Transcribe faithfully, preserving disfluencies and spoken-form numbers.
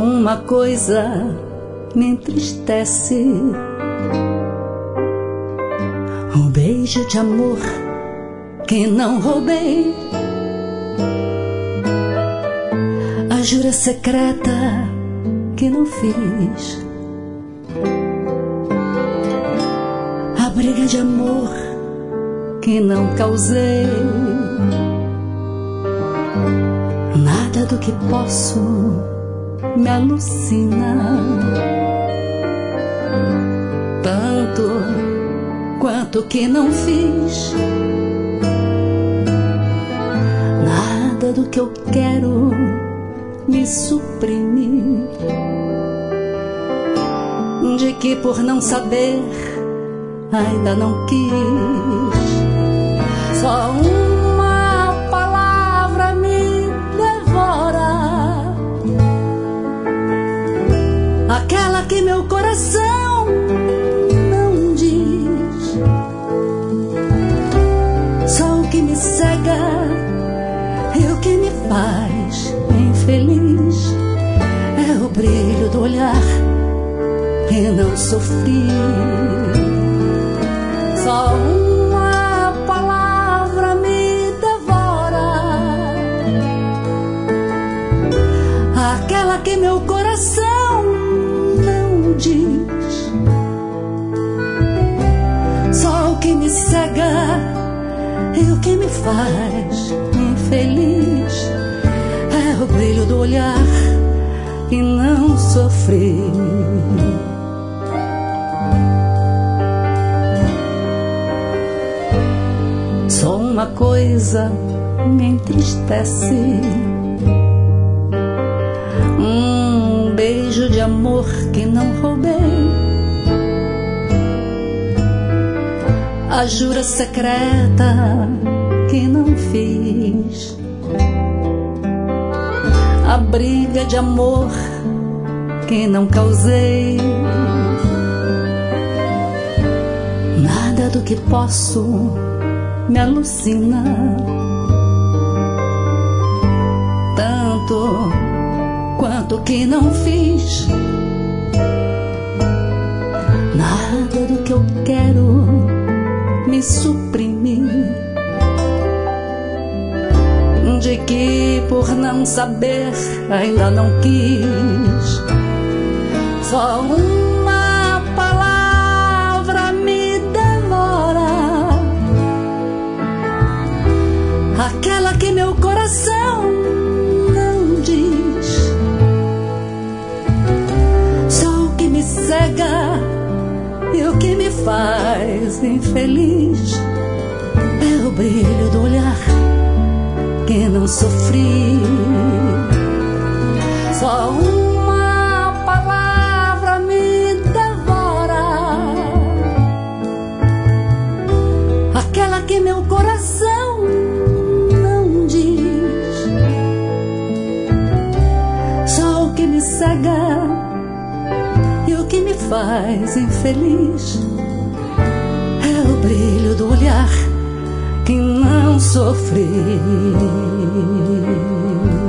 uma coisa me entristece: o beijo de amor que não roubei, a jura secreta que não fiz, a briga de amor que não causei. Nada do que posso me alucina tanto quanto que não fiz. Nada do que eu quero me suprime, de que por não saber ainda não quis. Só uma palavra me devora, aquela que meu coração não diz. Só o que me cega e o que me faz infeliz é o brilho do olhar e não sofri. Só uma palavra me devora, aquela que meu coração não diz. Só o que me cega e o que me faz infeliz é o brilho do olhar e não sofrer. Só uma coisa me entristece: um beijo de amor que não roubei, a jura secreta que não fiz, a briga de amor que não causei. Nada do que posso me alucina tanto quanto que não fiz. Nada do que eu quero me suprime, de que por não saber ainda não quis. Só uma palavra me devora, aquela que meu coração não diz. Só o que me cega e o que me faz infeliz é o brilho do olhar que não sofri. Só uma palavra me devora, aquela que meu coração não diz. Só o que me cega e o que me faz infeliz é o brilho do olhar que não sofri.